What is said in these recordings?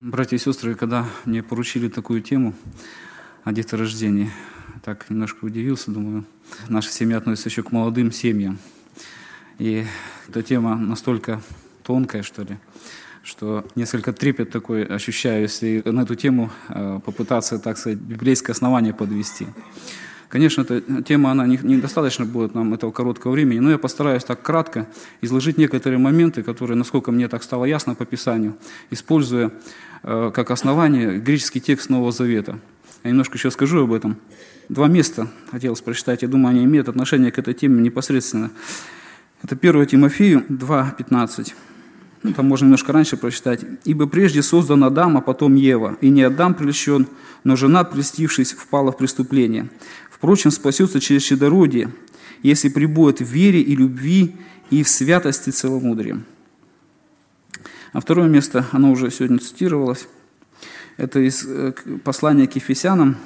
Братья и сестры, когда мне поручили такую тему о деторождении, так немножко удивился, думаю, наша семья относится еще к молодым семьям. И эта тема настолько тонкая, что ли, что несколько трепет такой ощущаю, если на эту тему попытаться, так сказать, библейское основание подвести. Конечно, эта тема, она недостаточно будет нам этого короткого времени, но я постараюсь так кратко изложить некоторые моменты, которые, насколько мне так стало ясно по Писанию, используя как основание греческий текст Нового Завета. Я немножко еще скажу об этом. 2 места хотелось прочитать, я думаю, они имеют отношение к этой теме непосредственно. Это 1 Тимофею 2:15. Там можно немножко раньше прочитать. «Ибо прежде создан Адам, а потом Ева, и не Адам прельщен, но жена, прельстившись, впала в преступление. Впрочем, спасется через чадородие, если пребудет в вере и любви, и в святости целомудрия». А второе место, оно уже сегодня цитировалось, это из послания к Ефесянам,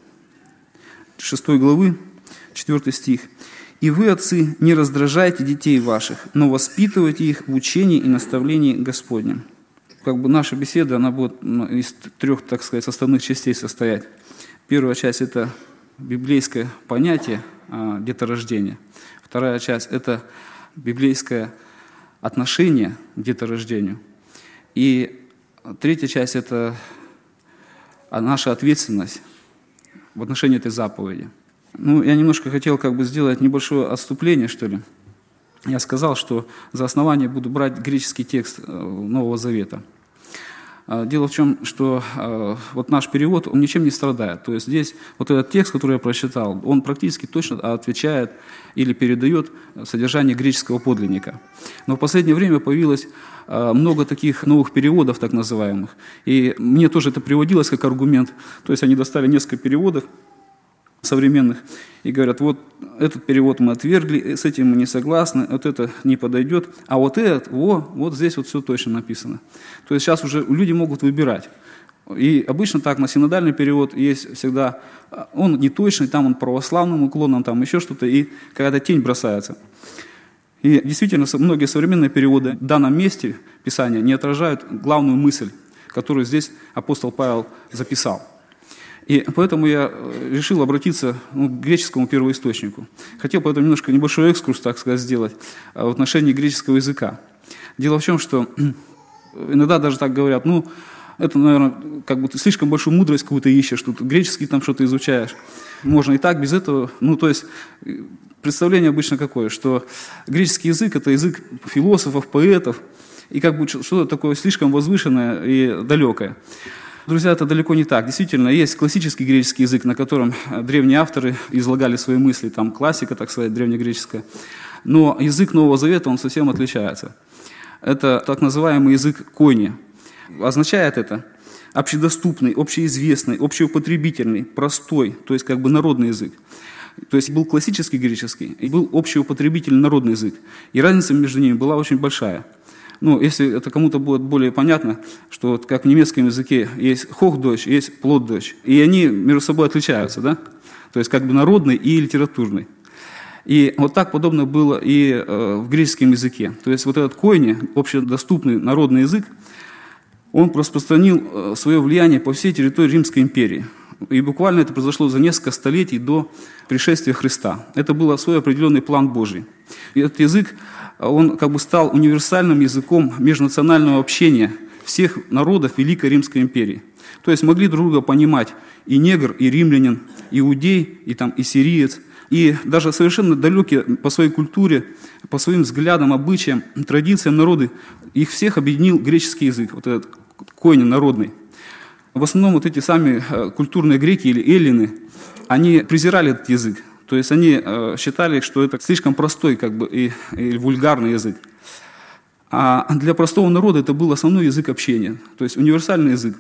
6 главы, 4 стих. «И вы, отцы, не раздражайте детей ваших, но воспитывайте их в учении и наставлении Господнем». Наша беседа, она будет из 3, так сказать, составных частей состоять. Первая часть – это библейское понятие деторождения. Вторая часть – это библейское отношение к деторождению. И третья часть – это наша ответственность в отношении этой заповеди. Я немножко хотел сделать небольшое отступление, что ли. Я сказал, что за основание буду брать греческий текст Нового Завета. Дело в чем, что наш перевод, он ничем не страдает. То есть здесь этот текст, который я прочитал, он практически точно отвечает или передает содержание греческого подлинника. Но в последнее время появилось много таких новых переводов, так называемых. И мне тоже это приводилось как аргумент. То есть они достали несколько переводов современных и говорят, этот перевод мы отвергли, с этим мы не согласны, это не подойдет, а этот, здесь все точно написано. То есть сейчас уже люди могут выбирать. И обычно так, на синодальный перевод есть всегда, он не точный, там он православным уклоном, там еще что-то, и какая-то тень бросается. И действительно, многие современные переводы в данном месте Писания не отражают главную мысль, которую здесь апостол Павел записал. И поэтому я решил обратиться к греческому первоисточнику. Хотел поэтому немножко небольшой экскурс, так сказать, сделать в отношении греческого языка. Дело в том, что иногда даже так говорят, это, наверное, ты слишком большую мудрость какую-то ищешь, тут греческий там что-то изучаешь. Можно и так, без этого. То есть представление обычно какое, что греческий язык – это язык философов, поэтов, и что-то такое слишком возвышенное и далекое. Друзья, это далеко не так. Действительно, есть классический греческий язык, на котором древние авторы излагали свои мысли, там классика, так сказать, древнегреческая. Но язык Нового Завета, он совсем отличается. Это так называемый язык койни. Означает это общедоступный, общеизвестный, общеупотребительный, простой, то есть народный язык. То есть был классический греческий и был общеупотребительный народный язык. И разница между ними была очень большая. Если это кому-то будет более понятно, что как в немецком языке есть Hochdeutsch, есть Plattdeutsch, и они между собой отличаются, да? То есть народный и литературный. И так подобно было и в греческом языке. То есть этот койни, общедоступный народный язык, он распространил свое влияние по всей территории Римской империи. И буквально это произошло за несколько столетий до пришествия Христа. Это был свой определенный план Божий. И этот язык, он стал универсальным языком межнационального общения всех народов Великой Римской империи. То есть могли друг друга понимать и негр, и римлянин, и иудей, и сириец, и даже совершенно далекие по своей культуре, по своим взглядам, обычаям, традициям народы, их всех объединил греческий язык, этот койни народный. В основном эти сами культурные греки или эллины, они презирали этот язык. То есть они считали, что это слишком простой и вульгарный язык. А для простого народа это был основной язык общения, то есть универсальный язык.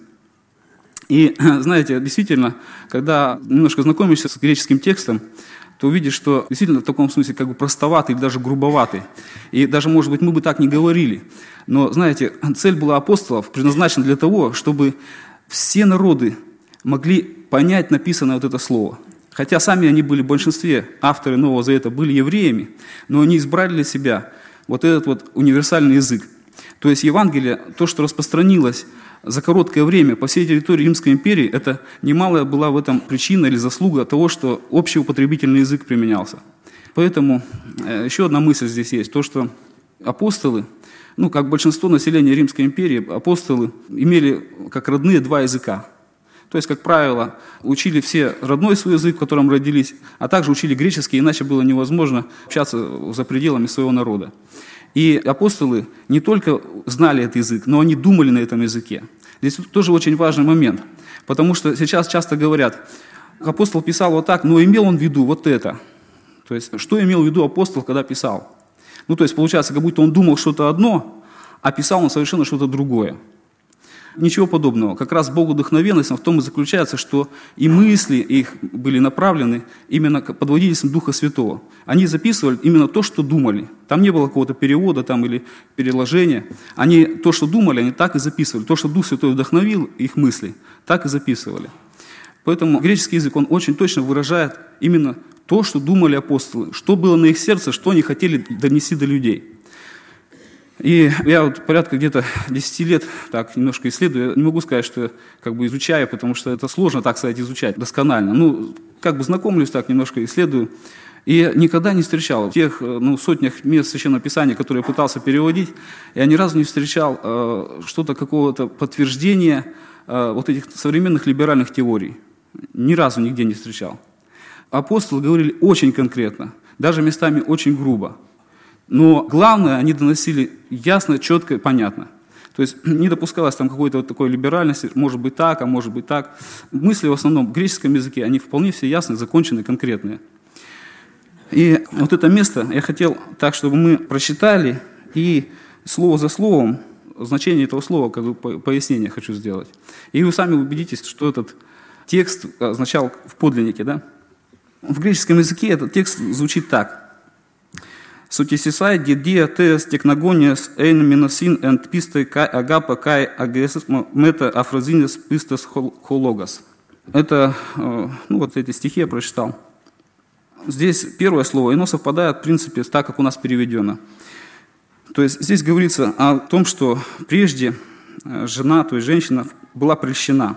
И знаете, действительно, когда немножко знакомишься с греческим текстом, то увидишь, что действительно в таком смысле простоватый или даже грубоватый. И даже, может быть, мы бы так не говорили. Но, знаете, цель была апостолов предназначена для того, чтобы все народы могли понять написанное это слово. Хотя сами они были в большинстве, авторы Нового Завета были евреями, но они избрали для себя этот универсальный язык. То есть Евангелие, то, что распространилось за короткое время по всей территории Римской империи, это немалая была в этом причина или заслуга того, что общеупотребительный язык применялся. Поэтому еще одна мысль здесь есть, то, что апостолы, как большинство населения Римской империи, апостолы имели как родные два языка. То есть, как правило, учили все родной свой язык, в котором родились, а также учили греческий, иначе было невозможно общаться за пределами своего народа. И апостолы не только знали этот язык, но они думали на этом языке. Здесь тоже очень важный момент, потому что сейчас часто говорят, апостол писал вот так, но имел он в виду вот это. То есть, что имел в виду апостол, когда писал? То есть, получается, как будто он думал что-то одно, а писал он совершенно что-то другое. Ничего подобного. Как раз богодухновенность в том и заключается, что и мысли их были направлены именно под водительством Духа Святого. Они записывали именно то, что думали. Там не было какого-то перевода или переложения. Они то, что думали, они так и записывали. То, что Дух Святой вдохновил их мысли, так и записывали. Поэтому греческий язык, он очень точно выражает именно то, что думали апостолы, что было на их сердце, что они хотели донести до людей. И я порядка где-то 10 лет так немножко исследую. Я не могу сказать, что изучаю, потому что это сложно, так сказать, изучать досконально. Знакомлюсь так, немножко исследую. И никогда не встречал в тех сотнях мест Священного Писания, которые я пытался переводить, я ни разу не встречал какого-то подтверждения вот этих современных либеральных теорий. Ни разу нигде не встречал. Апостолы говорили очень конкретно, даже местами очень грубо. Но главное, они доносили ясно, четко и понятно. То есть не допускалось какой-то такой либеральности, может быть так, а может быть так. Мысли в основном в греческом языке, они вполне все ясные, законченные, конкретные. И вот это место я хотел так, чтобы мы прочитали, и слово за словом, значение этого слова, пояснение хочу сделать. И вы сами убедитесь, что этот текст означал в подлиннике, да? В греческом языке этот текст звучит так. «Сутисисай дидия теес текногониас эйн миносин энд пистой кай агапа кай агесс мета афрозинес пистес хологос». Это, эти стихи я прочитал. Здесь первое слово, оно совпадает, в принципе, так, как у нас переведено. То есть здесь говорится о том, что прежде жена, то есть женщина, была прельщена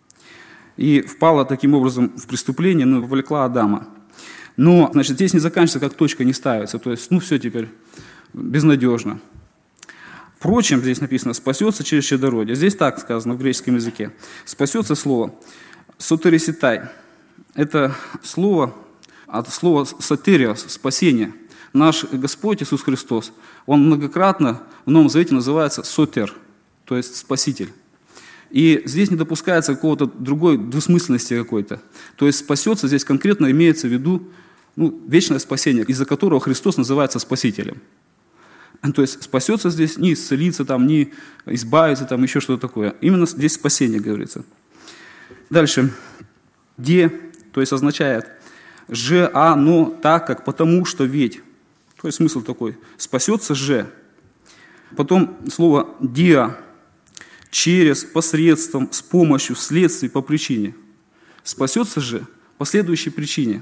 и впала таким образом в преступление, вовлекла Адама. Но, здесь не заканчивается, как точка не ставится. То есть, все теперь безнадежно. Впрочем, здесь написано, спасется через чадородие. Здесь так сказано в греческом языке. Спасется слово сотериситай. Это слово от слова сотериос, спасение. Наш Господь Иисус Христос, Он многократно в Новом Завете называется сотер, то есть спаситель. И здесь не допускается какого-то другой двусмысленности какой-то. То есть спасется здесь конкретно имеется в виду вечное спасение, из-за которого Христос называется спасителем. То есть спасется здесь не исцелиться, не избавиться, еще что-то такое. Именно здесь спасение говорится. Дальше. «Де», то есть означает «же, а, но, так как, потому что, ведь». То есть смысл такой. Спасется «же». Потом слово «диа», через, посредством, с помощью, вследствие, по причине. Спасется же по следующей причине.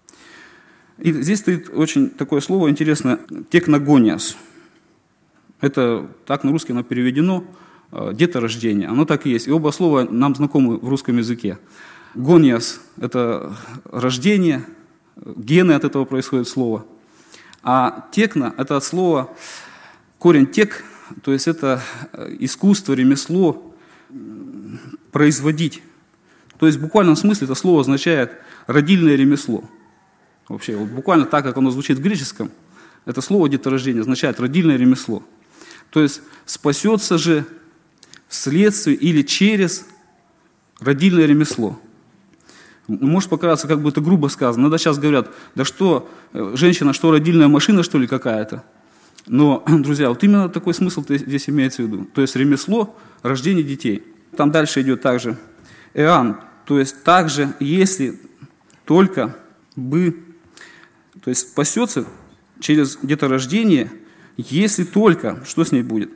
И здесь стоит очень такое слово интересное, текногониас. Это так на русский оно переведено, деторождение. Оно так и есть. И оба слова нам знакомы в русском языке. Гониас – это рождение, гены от этого происходит слово. А текна – это от слова, корень тек, то есть это искусство, ремесло, производить. То есть в буквальном смысле это слово означает родильное ремесло. Вообще, буквально так, как оно звучит в греческом, это слово деторождение означает родильное ремесло. То есть спасется же вследствие или через родильное ремесло. Может показаться, как бы это грубо сказано. Иногда сейчас говорят, да что, женщина, что родильная машина, что ли, какая-то? Но, друзья, вот именно такой смысл здесь имеется в виду. То есть ремесло, рождение детей. Там дальше идет также эан, то есть также, если только бы, то есть спасется через деторождение, если только, что с ней будет?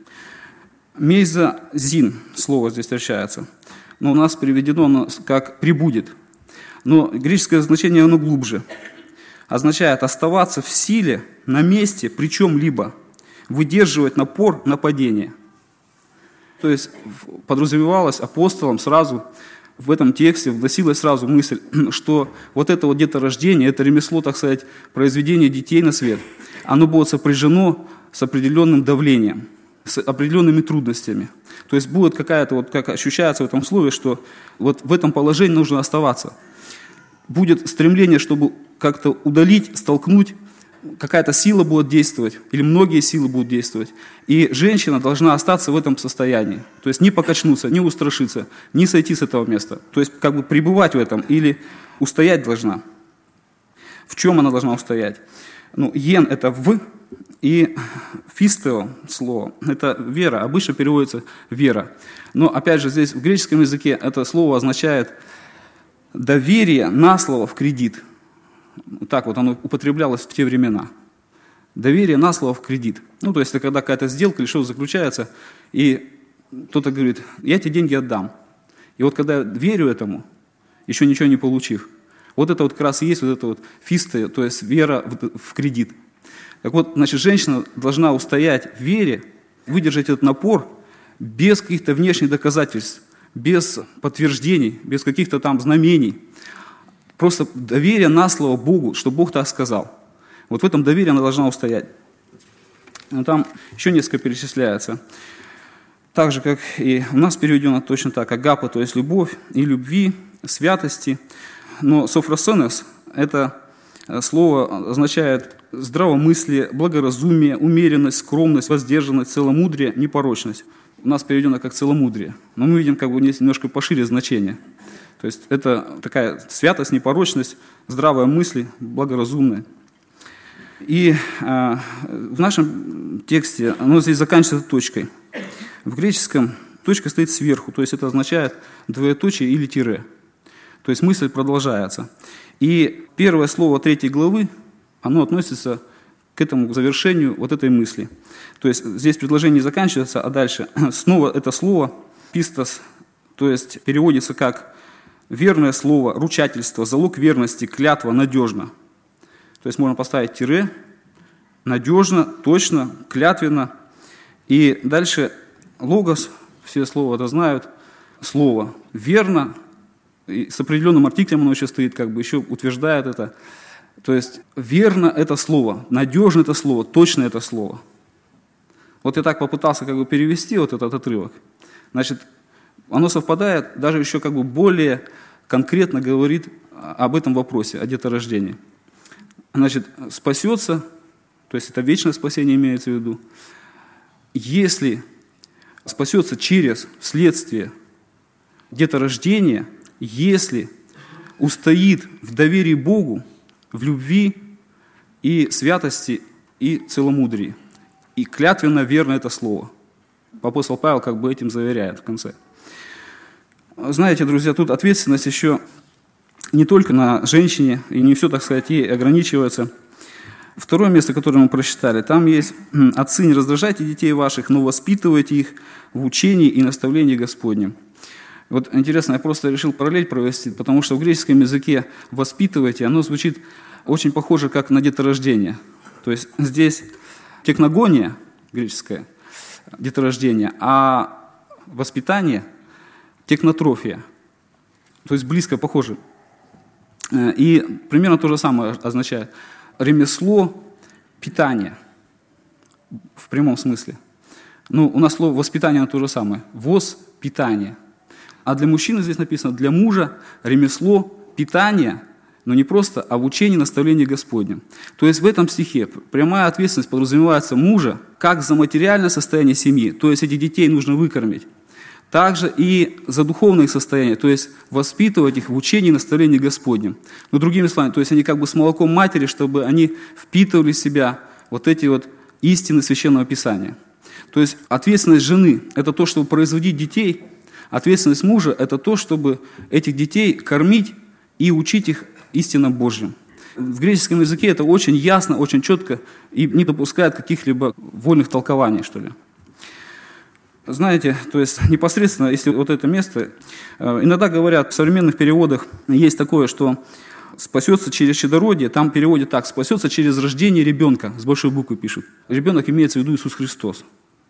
Мейзазин, слово здесь встречается, но у нас переведено оно как «прибудет». Но греческое значение оно глубже. Означает оставаться в силе, на месте, при чем-либо, выдерживать напор нападения. То есть подразумевалось апостолом сразу в этом тексте, вносилась сразу мысль, что вот это вот деторождение, это ремесло, так сказать, произведение детей на свет, оно будет сопряжено с определенным давлением, с определенными трудностями. То есть будет какая-то, вот как ощущается в этом слове, что вот в этом положении нужно оставаться. Будет стремление, чтобы как-то удалить, столкнуть, какая-то сила будет действовать, или многие силы будут действовать. И женщина должна остаться в этом состоянии. То есть не покачнуться, не устрашиться, не сойти с этого места. То есть как бы пребывать в этом, или устоять должна. В чем она должна устоять? Йен – это «в», и фистео слово – это вера, обычно переводится «вера». Но опять же здесь в греческом языке это слово означает доверие на слово в кредит. Так вот оно употреблялось в те времена. Доверие на слово в кредит. То есть это когда какая-то сделка или что-то заключается, и кто-то говорит, я тебе деньги отдам. И вот когда я верю этому, еще ничего не получив, вот это вот как раз и есть вот это вот фисте, то есть вера в кредит. Так вот, значит, женщина должна устоять в вере, выдержать этот напор без каких-то внешних доказательств, без подтверждений, без каких-то там знамений. Просто доверие на слово Богу, что Бог так сказал. Вот в этом доверии она должна устоять. Там еще несколько перечисляется. Так же, как и у нас переведено точно так. Агапа, то есть любовь, и любви, святости. Но софросенес – это слово означает здравомыслие, благоразумие, умеренность, скромность, воздержанность, целомудрие, непорочность. У нас переведено как целомудрие. Но мы видим, как бы здесь немножко пошире значение. То есть это такая святость, непорочность, здравая мысль, благоразумная. И в нашем тексте оно здесь заканчивается точкой. В греческом точка стоит сверху, то есть это означает двоеточие или тире. То есть мысль продолжается. И первое слово 3 главы, оно относится к этому завершению вот этой мысли. То есть здесь предложение не заканчивается, а дальше снова это слово «пистос», то есть переводится как верное слово, ручательство, залог верности, клятва, надежно. То есть можно поставить тире, надежно, точно, клятвенно. И дальше логос, все слова это знают, слово верно, и с определенным артиклем оно еще стоит, как бы еще утверждает это. То есть верно это слово, надежно это слово, точно это слово. Вот я так попытался как бы перевести вот этот отрывок. Значит, оно совпадает, даже еще как бы более конкретно говорит об этом вопросе, о деторождении. Значит, спасется, то есть это вечное спасение имеется в виду, если спасется вследствие деторождения, если устоит в доверии Богу, в любви и святости и целомудрии. И клятвенно верно это слово. Апостол Павел как бы этим заверяет в конце. Знаете, друзья, тут ответственность еще не только на женщине, и не все, так сказать, ей ограничивается. Второе место, которое мы прочитали, там есть «Отцы, не раздражайте детей ваших, но воспитывайте их в учении и наставлении Господнем». Вот интересно, я просто решил параллель провести, потому что в греческом языке «воспитывайте», оно звучит очень похоже, как на деторождение. То есть здесь техногония, греческое, деторождение, а воспитание – технотрофия. То есть близко похоже. И примерно то же самое означает ремесло питания в прямом смысле. У нас слово «воспитание» то же самое. Воспитание. А для мужчины здесь написано «для мужа ремесло питания», но не просто, а в учении наставлении Господнем. То есть в этом стихе прямая ответственность подразумевается мужа как за материальное состояние семьи, то есть этих детей нужно выкормить, также и за духовное состояние, то есть воспитывать их в учении и наставлении Господнем. Но другими словами, то есть они как бы с молоком матери, чтобы они впитывали в себя вот эти вот истины Священного Писания. То есть ответственность жены – это то, чтобы производить детей, ответственность мужа – это то, чтобы этих детей кормить и учить их истинам Божьим. В греческом языке это очень ясно, очень четко и не допускает каких-либо вольных толкований, что ли. Знаете, то есть непосредственно, если вот это место, иногда говорят, в современных переводах есть такое, что спасется через чадородие, там переводят так, спасется через рождение ребенка, с большой буквы пишут. Ребенок имеется в виду Иисус Христос.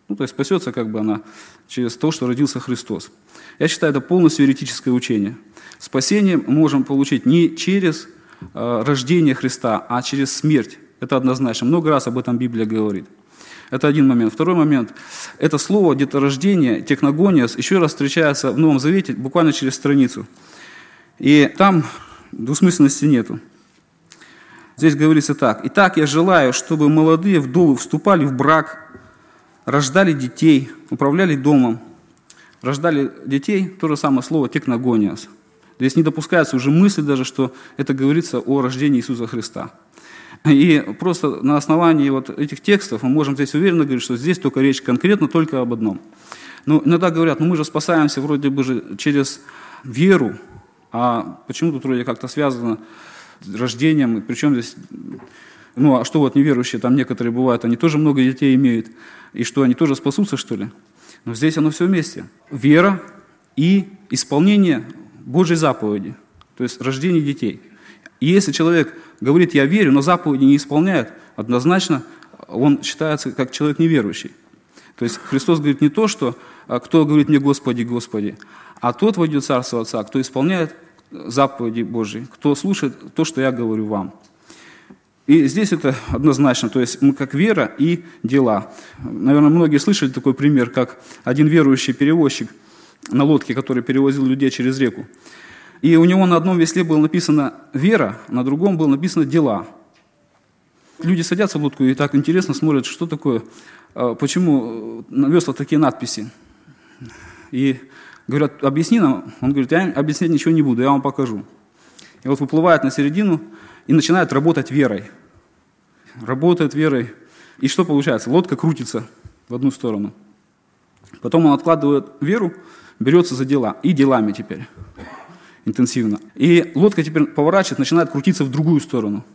Ну, то есть спасется как бы она через то, что родился Христос. Я считаю, это полностью еретическое учение. Спасение мы можем получить не через рождение Христа, а через смерть. Это однозначно. Много раз об этом Библия говорит. Это один момент. Второй момент. Это слово деторождение, техногониос, еще раз встречается в Новом Завете буквально через страницу. И там двусмысленности нету. Здесь говорится так. «Итак, я желаю, чтобы молодые вдовы вступали в брак, рождали детей, управляли домом». Рождали детей, то же самое слово «техногониос». Здесь не допускается уже мысль даже, что это говорится о рождении Иисуса Христа. И просто на основании вот этих текстов мы можем здесь уверенно говорить, что здесь только речь конкретно только об одном. Но иногда говорят, мы же спасаемся вроде бы же через веру, а почему тут вроде как-то связано с рождением, и причем здесь, а что вот неверующие, там некоторые бывают, они тоже много детей имеют, и что, они тоже спасутся, что ли? Но здесь оно все вместе. Вера и исполнение Божьей заповеди, то есть рождение детей. И если человек говорит «я верю», но заповеди не исполняет, однозначно он считается как человек неверующий. То есть Христос говорит не то, что «кто говорит мне Господи, Господи», а тот войдет в Царство Отца, кто исполняет заповеди Божьи, кто слушает то, что я говорю вам. И здесь это однозначно, то есть мы как вера и дела. Наверное, многие слышали такой пример, как один верующий перевозчик на лодке, который перевозил людей через реку. И у него на одном весле было написано «вера», на другом было написано «дела». Люди садятся в лодку и так интересно смотрят, что такое, почему на веслах такие надписи. И говорят, объясни нам. Он говорит, я объяснять ничего не буду, я вам покажу. И вот выплывает на середину и начинает работать верой. Работает верой. И что получается? Лодка крутится в одну сторону. Потом он откладывает веру, берется за дела. И делами теперь. Интенсивно. И лодка теперь поворачивает, начинает крутиться в другую сторону.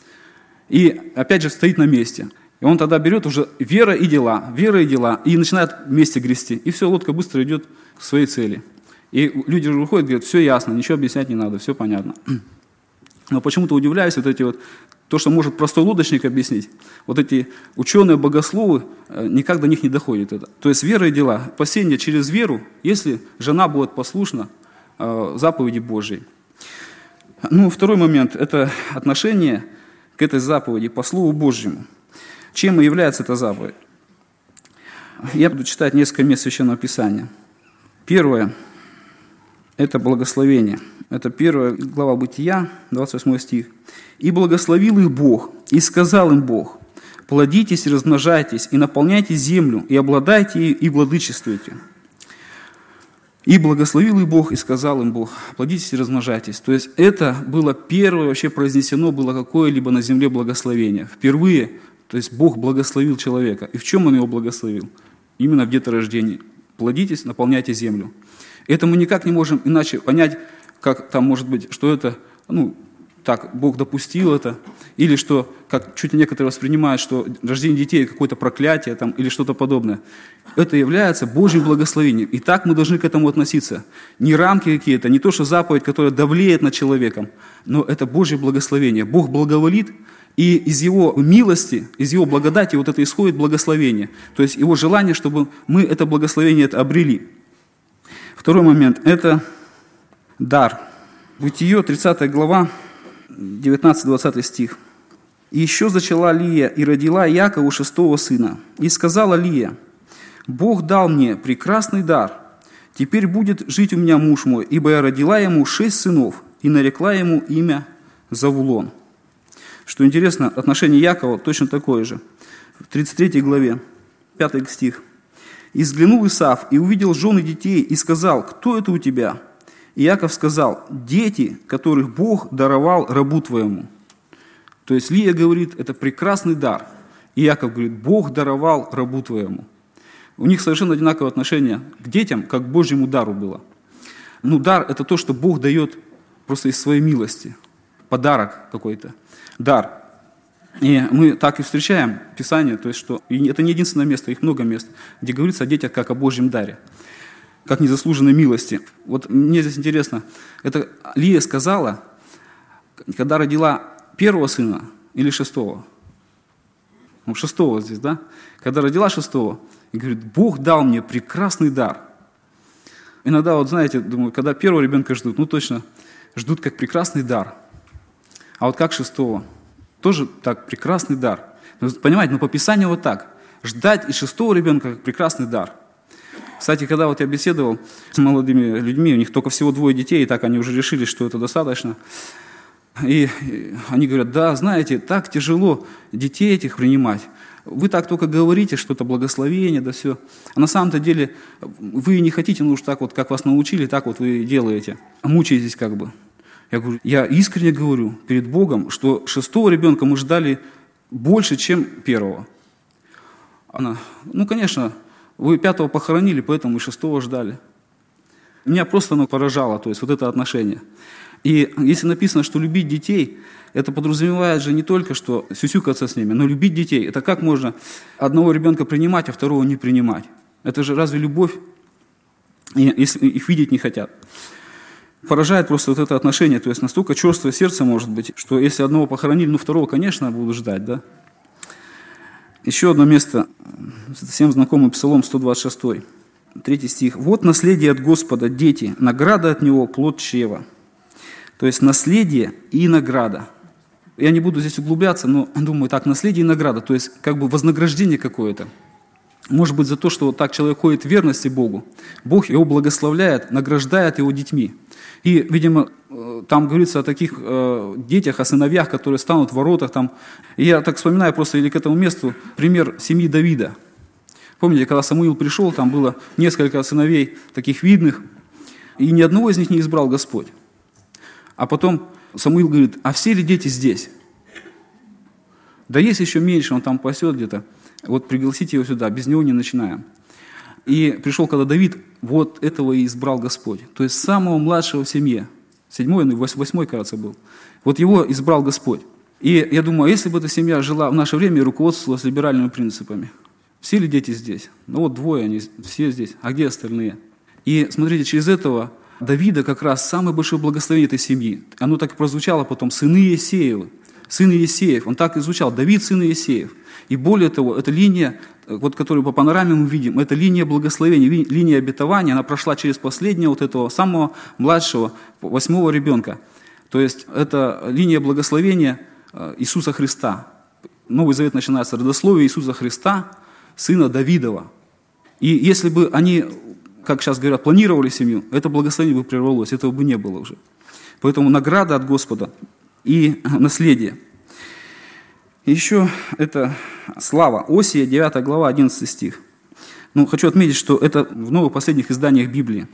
И опять же стоит на месте. И он тогда берет уже вера и дела, и начинает вместе грести. И все, лодка быстро идет к своей цели. И люди же выходят и говорят, все ясно, ничего объяснять не надо, все понятно. Но почему-то удивляюсь, то, что может простой лодочник объяснить, вот эти ученые-богословы, никак до них не доходит это. То есть вера и дела, спасение через веру, если жена будет послушна заповеди Божьей. Второй момент – это отношение к этой заповеди по Слову Божьему. Чем и является эта заповедь? Я буду читать несколько мест Священного Писания. Первое – это благословение. Это 1 глава Бытия, 28 стих. «И благословил их Бог, и сказал им Бог, плодитесь и размножайтесь, и наполняйте землю, и обладайте ею, и владычествуйте». И благословил их Бог, и сказал им Бог, плодитесь и размножайтесь. То есть это было первое вообще произнесено, было какое-либо на земле благословение. Впервые, то есть Бог благословил человека. И в чем Он его благословил? Именно в деторождении. Плодитесь, наполняйте землю. Это мы никак не можем иначе понять, как там может быть, что это, так, Бог допустил это, или что, как чуть ли некоторые воспринимают, что рождение детей – какое-то проклятие там, или что-то подобное. Это является Божьим благословением. И так мы должны к этому относиться. Не рамки какие-то, не то, что заповедь, которая давлеет над человеком, но это Божье благословение. Бог благоволит, и из Его милости, из Его благодати вот это исходит благословение. То есть Его желание, чтобы мы это благословение обрели. Второй момент – это дар. Бытие, 30 глава, 19-20 стих. «И еще зачала Лия и родила Якову 6-го сына. И сказала Лия, Бог дал мне прекрасный дар. Теперь будет жить у меня муж мой, ибо я родила ему 6 сынов и нарекла ему имя Завулон». Что интересно, отношение Якова точно такое же. В 33 главе, 5 стих. «И взглянул Исав, и увидел жены детей, и сказал, кто это у тебя? И Яков сказал, дети, которых Бог даровал рабу твоему». То есть Лия говорит, это прекрасный дар. И Яков говорит, Бог даровал рабу твоему. У них совершенно одинаковое отношение к детям, как к Божьему дару было. Дар – это то, что Бог дает просто из своей милости. Подарок какой-то. Дар. И мы так и встречаем Писание, то есть что и это не единственное место, их много мест, где говорится о детях как о Божьем даре, как незаслуженной милости. Вот мне здесь интересно, это Лия сказала, когда родила 1-го сына или 6-го? 6-го здесь, да? Когда родила 6-го, И говорит, Бог дал мне прекрасный дар. Иногда, вот знаете, думаю, когда первого ребенка ждут, точно ждут как прекрасный дар. А вот как шестого? Тоже так, прекрасный дар. Понимаете, по Писанию вот так. Ждать и шестого ребенка как прекрасный дар. Кстати, когда вот я беседовал с молодыми людьми, у них только всего 2 детей, и так они уже решили, что это достаточно. И они говорят, да, знаете, так тяжело детей этих принимать. Вы так только говорите, что это благословение, да все. А на самом-то деле вы не хотите, уж так вот, как вас научили, так вот вы делаете. Мучаетесь как бы. Я говорю, я искренне говорю перед Богом, что 6-го ребенка мы ждали больше, чем 1-го. Она, конечно, вы 5-го похоронили, поэтому и 6-го ждали. Меня просто поражало, то есть вот это отношение. И если написано, что любить детей, это подразумевает же не только, что сюсюкаться с ними, но любить детей. Это как можно одного ребенка принимать, а второго не принимать? Это же разве любовь, если их видеть не хотят? Поражает просто вот это отношение, то есть настолько черствое сердце может быть, что если одного похоронили, второго, конечно, буду ждать, да? Еще одно место, всем знакомый Псалом 126, 3 стих. «Вот наследие от Господа, дети, награда от Него, плод чрева». То есть наследие и награда. Я не буду здесь углубляться, но думаю, так, наследие и награда, то есть как бы вознаграждение какое-то. Может быть, за то, что вот так человек ходит в верности Богу, Бог его благословляет, награждает его детьми. И, видимо, там говорится о таких детях, о сыновьях, которые станут в воротах. И я так вспоминаю просто или к этому месту пример семьи Давида. Помните, когда Самуил пришел, там было несколько сыновей таких видных, и ни одного из них не избрал Господь. А потом Самуил говорит, а все ли дети здесь? Да есть еще меньше, он там пасет где-то. Вот пригласите его сюда, без него не начинаем. И пришел, когда Давид, вот этого и избрал Господь. То есть самого младшего в семье. 7-й, 8-й, кажется, был. Вот его избрал Господь. И я думаю, а если бы эта семья жила в наше время и руководствовалась либеральными принципами? Все ли дети здесь? 2, они все здесь. А где остальные? И смотрите, через этого Давида как раз самое большое благословение этой семьи. Оно так и прозвучало потом, сыны Иессеевы. Сын Иессеев, он так и звучал, Давид, сын Иессеев. И более того, эта линия, вот, которую по панораме мы видим, это линия благословения, линия обетования, она прошла через последнего вот этого самого младшего, 8-го ребенка. То есть это линия благословения Иисуса Христа. Новый Завет начинается родословие Иисуса Христа, сына Давидова. И если бы они, как сейчас говорят, планировали семью, это благословение бы прервалось, этого бы не было уже. Поэтому награда от Господа и наследие. Еще это слава. Осия, 9 глава, 11 стих. Хочу отметить, что это в новых последних изданиях Библии.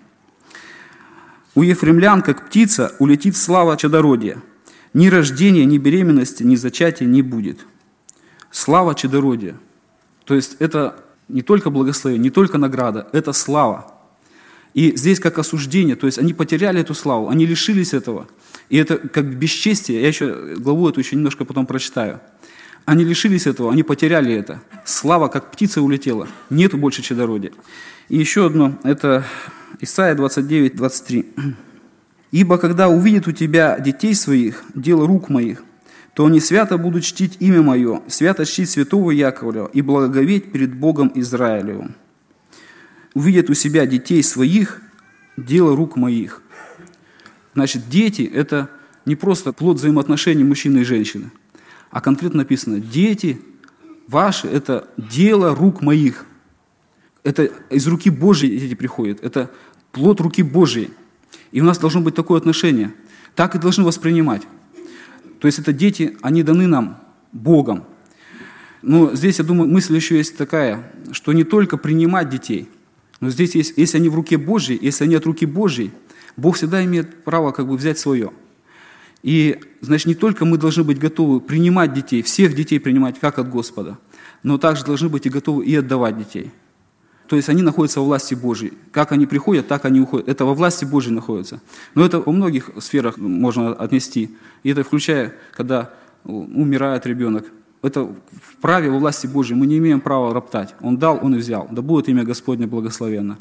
«У ефремлян, как птица, улетит слава чадородия. Ни рождения, ни беременности, ни зачатия не будет». Слава чадородия. То есть это не только благословение, не только награда, это слава. И здесь как осуждение, то есть они потеряли эту славу, они лишились этого. И это как бесчестие, я еще главу эту еще немножко потом прочитаю. Они лишились этого, они потеряли это. Слава, как птица, улетела, нету больше чадородия. И еще одно, это Исайя 29, 23. «Ибо когда увидят у тебя детей своих, дело рук моих, то они свято будут чтить имя мое, свято чтить святого Яковлева и благоговеть перед Богом Израилевым. Увидят у себя детей своих, дело рук моих». Значит, дети – это не просто плод взаимоотношений мужчины и женщины, а конкретно написано, дети ваши – это дело рук моих. Это из руки Божьей дети приходят, это плод руки Божьей. И у нас должно быть такое отношение. Так и должны воспринимать. То есть это дети, они даны нам Богом. Но здесь, я думаю, мысль еще есть такая, что не только принимать детей, но здесь есть, если они в руке Божьей, если они от руки Божьей, Бог всегда имеет право взять свое. И, значит, не только мы должны быть готовы принимать детей, всех детей принимать как от Господа, но также должны быть и готовы и отдавать детей. То есть они находятся во власти Божьей. Как они приходят, так они уходят. Это во власти Божьей находится. Но это во многих сферах можно отнести. И это включая, когда умирает ребенок. Это в праве во власти Божьей. Мы не имеем права роптать. Он дал, он и взял. Да будет имя Господне благословенно.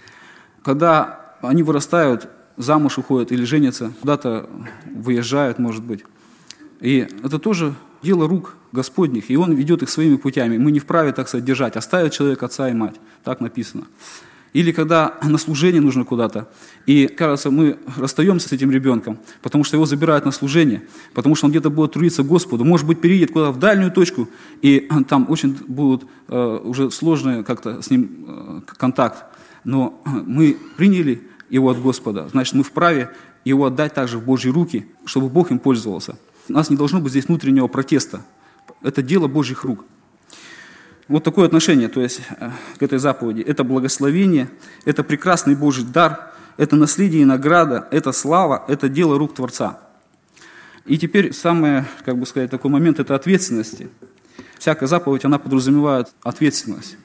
Когда они вырастают, замуж уходят или женятся, куда-то выезжают, может быть. И это тоже дело рук Господних, и Он ведет их своими путями. Мы не вправе, так сказать, держать. Оставит человек отца и мать. Так написано. Или когда на служение нужно куда-то, и, кажется, мы расстаемся с этим ребенком, потому что его забирают на служение, потому что он где-то будет трудиться Господу, может быть, переедет куда-то в дальнюю точку, и там очень будут уже сложные как-то с ним контакт. Но мы приняли его от Господа, значит, мы вправе его отдать также в Божьи руки, чтобы Бог им пользовался. У нас не должно быть здесь внутреннего протеста. Это дело Божьих рук. Вот такое отношение, то есть, к этой заповеди. Это благословение, это прекрасный Божий дар, это наследие и награда, это слава, это дело рук Творца. И теперь самый, как бы сказать, такой момент – это ответственности. Всякая заповедь, она подразумевает ответственность.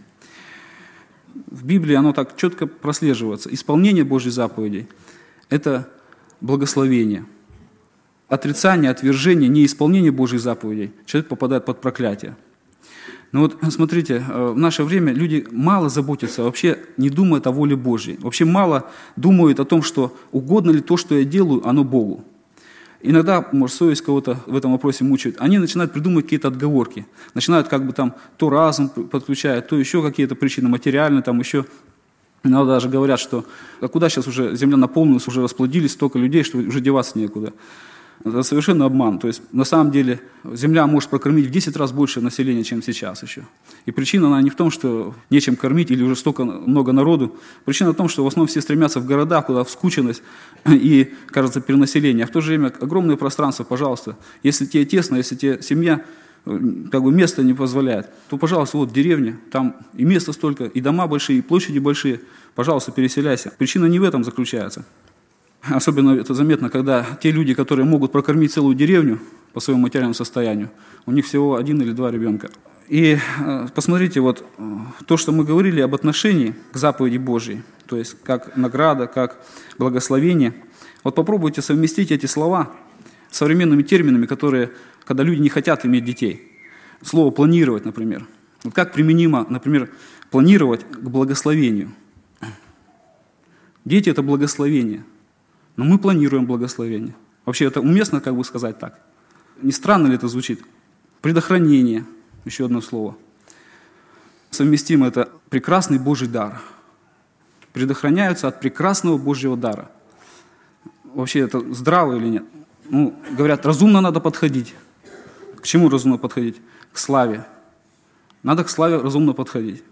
В Библии оно так четко прослеживается. Исполнение Божьей заповедей – это благословение. Отрицание, отвержение, неисполнение Божьих заповедей – человек попадает под проклятие. Но вот смотрите, в наше время люди мало заботятся, вообще не думают о воле Божьей. Вообще мало думают о том, что угодно ли то, что я делаю, оно Богу. Иногда, может, совесть кого-то в этом вопросе мучает. Они начинают придумывать какие-то отговорки. Начинают как бы там то разум подключают, то еще какие-то причины материальные, там еще. Иногда даже говорят, что а куда сейчас уже земля наполнилась, уже расплодились столько людей, что уже деваться некуда. Это совершенно обман. То есть, на самом деле, земля может прокормить в 10 раз больше населения, чем сейчас еще. И причина, она не в том, что нечем кормить или уже столько много народу. Причина в том, что в основном все стремятся в города, куда в скученность и, кажется, перенаселение. А в то же время огромное пространство, пожалуйста. Если тебе тесно, если тебе семья, как бы место не позволяет, то, пожалуйста, вот деревня, там и места столько, и дома большие, и площади большие. Пожалуйста, переселяйся. Причина не в этом заключается. Особенно это заметно, когда те люди, которые могут прокормить целую деревню по своему материальному состоянию, у них всего 1 или 2 ребенка. И посмотрите, вот то, что мы говорили об отношении к заповеди Божьей, то есть как награда, как благословение. Вот попробуйте совместить эти слова с современными терминами, которые, когда люди не хотят иметь детей. Слово «планировать», например. Вот как применимо, например, планировать к благословению. Дети – это благословение. Но мы планируем благословение. Вообще это уместно, как бы сказать так? Не странно ли это звучит? Предохранение, еще одно слово. Совместимо это прекрасный Божий дар. Предохраняются от прекрасного Божьего дара. Вообще это здраво или нет? Ну, говорят, разумно надо подходить. К чему разумно подходить? К славе. Надо к славе разумно подходить.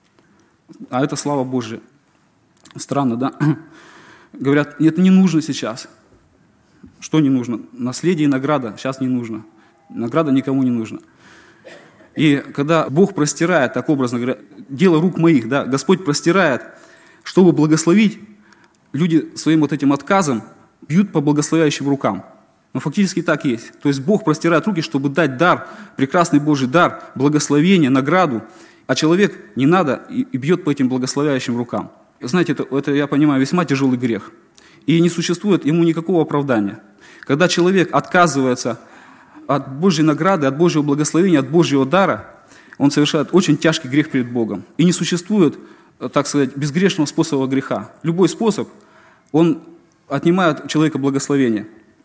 А это слава Божья. Странно, да? Говорят, это не нужно сейчас. Что не нужно? Наследие и награда сейчас не нужно. Награда никому не нужна. И когда Бог простирает, так образно говоря, дело рук моих, да, Господь простирает, чтобы благословить, люди своим вот этим отказом бьют по благословляющим рукам. Но фактически так есть. То есть Бог простирает руки, чтобы дать дар, прекрасный Божий дар, благословение, награду, а человек не надо и бьет по этим благословляющим рукам. Знаете, это, я понимаю, весьма тяжелый грех. И не существует ему никакого оправдания. Когда человек отказывается от Божьей награды, от Божьего благословения, от Божьего дара, он совершает очень тяжкий грех перед Богом. И не существует, так сказать, безгрешного способа греха. Любой способ, он отнимает у человека благословение.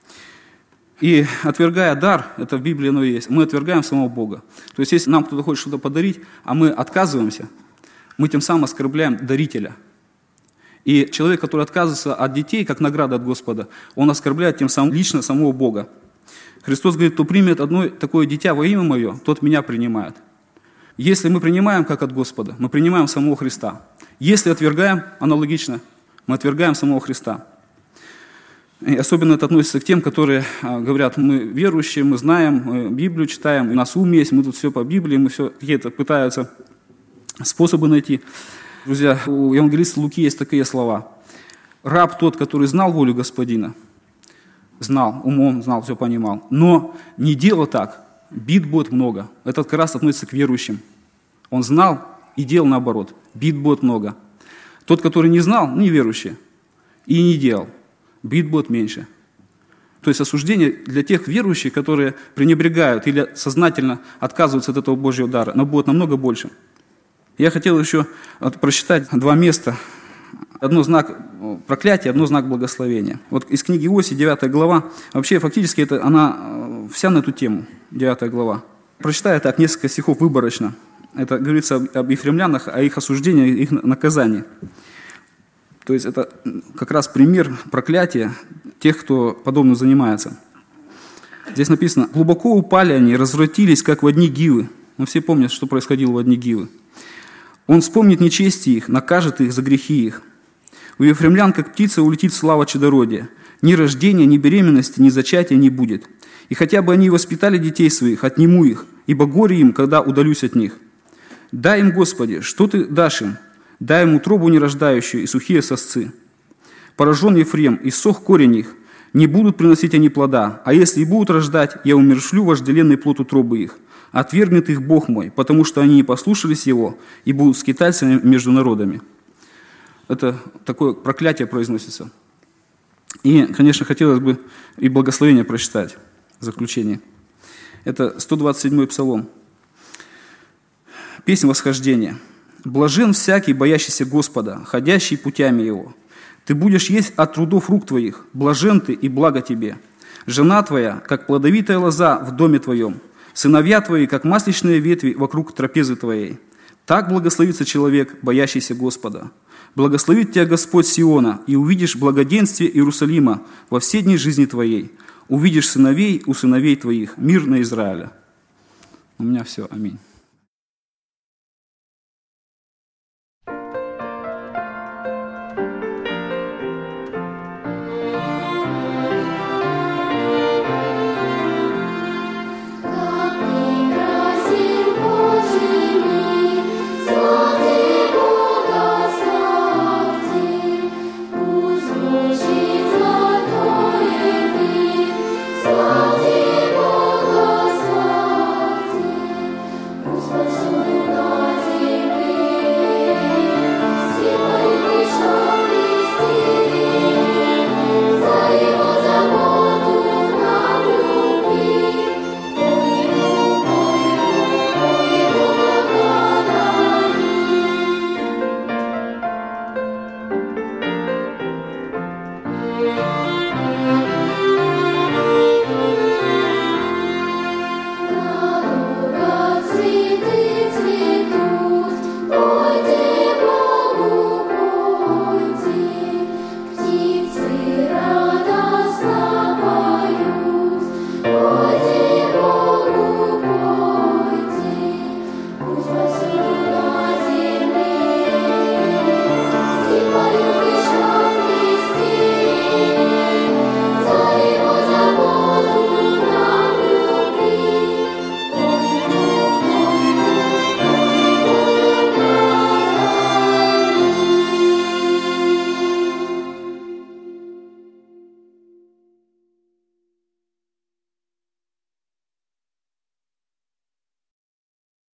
И отвергая дар, это в Библии оно и есть, мы отвергаем самого Бога. То есть, если нам кто-то хочет что-то подарить, а мы отказываемся, мы тем самым оскорбляем дарителя. И человек, который отказывается от детей, как награда от Господа, он оскорбляет тем самым лично самого Бога. Христос говорит, кто примет одно такое дитя во имя Мое, тот Меня принимает. Если мы принимаем как от Господа, мы принимаем самого Христа. Если отвергаем, аналогично, мы отвергаем самого Христа. И особенно это относится к тем, которые говорят, мы верующие, мы знаем, мы Библию читаем, у нас ум есть, мы тут все по Библии, мы все какие-то пытаются способы найти. Друзья, у евангелиста Луки есть такие слова. Раб тот, который знал волю Господина, знал, умом знал, все понимал, но не делал так, бит будет много. Это как раз относится к верующим. Он знал и делал наоборот, бит будет много. Тот, который не знал, неверующий, и не делал, бит будет меньше. То есть осуждение для тех верующих, которые пренебрегают или сознательно отказываются от этого Божьего дара, но будет намного больше. Я хотел еще прочитать 2 места. Одно знак проклятия, одно знак благословения. Вот из книги Иосии, 9 глава, вообще фактически она вся на эту тему. 9 глава. Прочитаю так несколько стихов выборочно. Это говорится об ефремлянах, о их осуждении, их наказании. То есть это как раз пример проклятия тех, кто подобным занимается. Здесь написано: «Глубоко упали они, развратились, как во дни Гивы». Мы все помнят, что происходило во дни Гивы. «Он вспомнит нечестие их, накажет их за грехи их. У ефремлян, как птица, улетит слава чадородия. Ни рождения, ни беременности, ни зачатия не будет. И хотя бы они воспитали детей своих, отниму их, ибо горе им, когда удалюсь от них. Дай им, Господи, что Ты дашь им? Дай им утробу нерождающую и сухие сосцы. Поражен Ефрем, и сох корень их. Не будут приносить они плода, а если и будут рождать, я умершлю вожделенный плод утробы их. Отвергнет их Бог мой, потому что они не послушались Его и будут скитальцами между народами». Это такое проклятие произносится. И, конечно, хотелось бы и благословение прочитать в заключение. Это 127-й псалом. Песнь восхождения. «Блажен всякий, боящийся Господа, ходящий путями Его. Ты будешь есть от трудов рук твоих, блажен ты и благо тебе. Жена твоя, как плодовитая лоза в доме твоем, сыновья твои, как масличные ветви вокруг трапезы твоей. Так благословится человек, боящийся Господа. Благословит тебя Господь Сиона, и увидишь благоденствие Иерусалима во все дни жизни твоей. Увидишь сыновей у сыновей твоих, мир на Израиля». У меня все. Аминь.